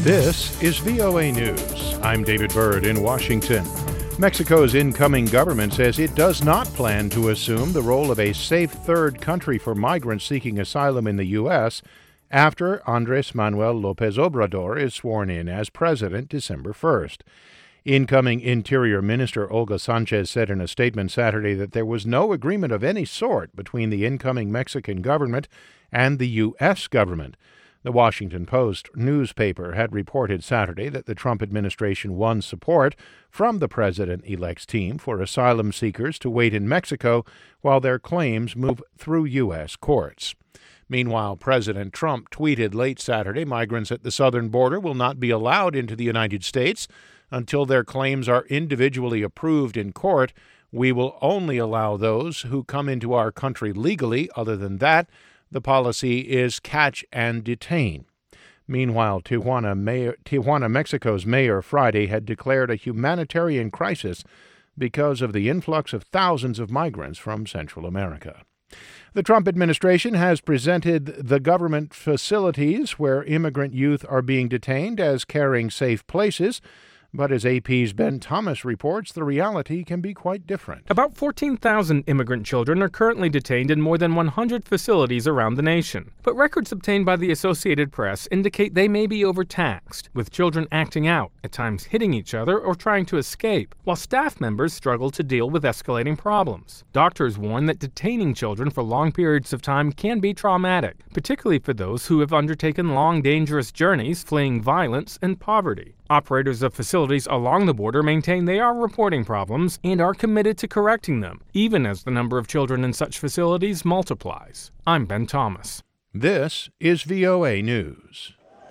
This is VOA News. I'm David Byrd in Washington. Mexico's incoming government says it does not plan to assume the role of a safe third country for migrants seeking asylum in the U.S. after Andrés Manuel López Obrador is sworn in as president December 1st. Incoming Interior Minister Olga Sanchez said in a statement Saturday that there was no agreement of any sort between the incoming Mexican government and the U.S. government. The Washington Post newspaper had reported Saturday that the Trump administration won support from the president-elect's team for asylum seekers to wait in Mexico while their claims move through U.S. courts. Meanwhile, President Trump tweeted late Saturday migrants at the southern border will not be allowed into the United States until their claims are individually approved in court. We will only allow those who come into our country legally. Other than that, the policy is catch and detain. Meanwhile, Tijuana, Mexico's mayor Friday had declared a humanitarian crisis because of the influx of thousands of migrants from Central America. The Trump administration has presented the government facilities where immigrant youth are being detained as caring safe places. But as AP's Ben Thomas reports, the reality can be quite different. About 14,000 immigrant children are currently detained in more than 100 facilities around the nation. But records obtained by the Associated Press indicate they may be overtaxed, with children acting out, at times hitting each other or trying to escape, while staff members struggle to deal with escalating problems. Doctors warn that detaining children for long periods of time can be traumatic, particularly for those who have undertaken long, dangerous journeys fleeing violence and poverty. Operators of facilities along the border maintain they are reporting problems and are committed to correcting them, even as the number of children in such facilities multiplies. I'm Ben Thomas. This is VOA News.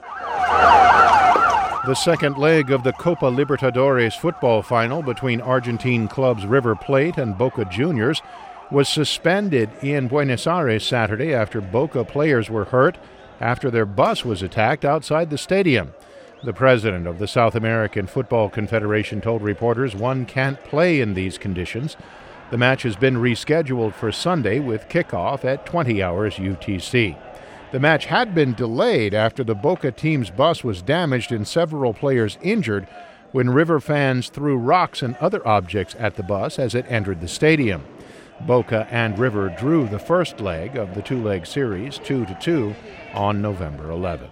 The second leg of the Copa Libertadores football final between Argentine clubs River Plate and Boca Juniors was suspended in Buenos Aires Saturday after Boca players were hurt after their bus was attacked outside the stadium. The president of the South American Football Confederation told reporters one can't play in these conditions. The match has been rescheduled for Sunday with kickoff at 20 hours UTC. The match had been delayed after the Boca team's bus was damaged and several players injured when River fans threw rocks and other objects at the bus as it entered the stadium. Boca and River drew the first leg of the two-leg series 2-2 on November 11th.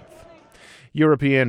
European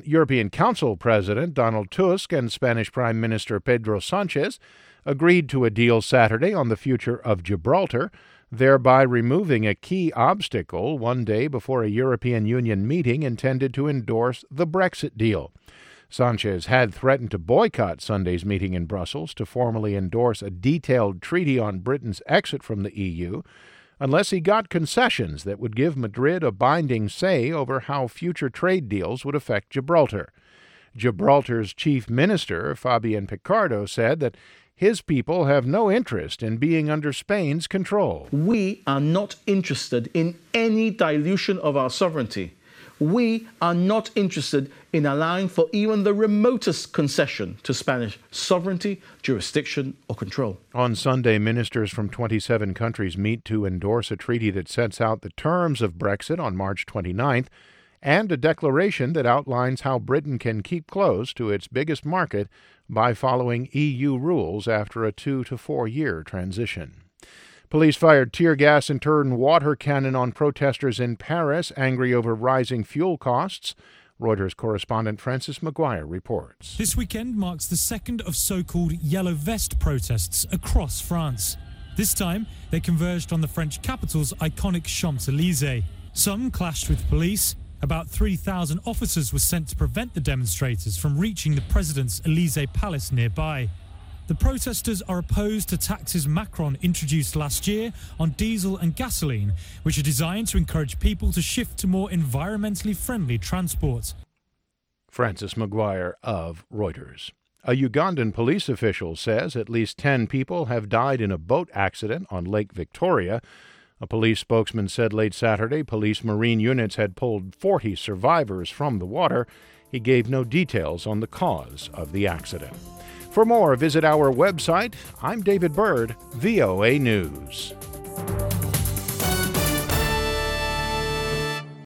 Council President Donald Tusk and Spanish Prime Minister Pedro Sanchez agreed to a deal Saturday on the future of Gibraltar, thereby removing a key obstacle one day before a European Union meeting intended to endorse the Brexit deal. Sanchez had threatened to boycott Sunday's meeting in Brussels to formally endorse a detailed treaty on Britain's exit from the EU, unless he got concessions that would give Madrid a binding say over how future trade deals would affect Gibraltar. Gibraltar's chief minister, Fabian Picardo, said that his people have no interest in being under Spain's control. We are not interested in any dilution of our sovereignty. We are not interested in allowing for even the remotest concession to Spanish sovereignty, jurisdiction, or control. On Sunday, ministers from 27 countries meet to endorse a treaty that sets out the terms of Brexit on March 29th and a declaration that outlines how Britain can keep close to its biggest market by following EU rules after a 2 to 4 year transition. Police fired tear gas and turned water cannon on protesters in Paris, angry over rising fuel costs. Reuters correspondent Francis Maguire reports. This weekend marks the second of so-called Yellow Vest protests across France. This time, they converged on the French capital's iconic Champs-Élysées. Some clashed with police. About 3,000 officers were sent to prevent the demonstrators from reaching the president's Élysée Palace nearby. The protesters are opposed to taxes Macron introduced last year on diesel and gasoline, which are designed to encourage people to shift to more environmentally friendly transport. Francis Maguire of Reuters. A Ugandan police official says at least 10 people have died in a boat accident on Lake Victoria. A police spokesman said late Saturday police marine units had pulled 40 survivors from the water. He gave no details on the cause of the accident. For more, visit our website. I'm David Byrd, VOA News.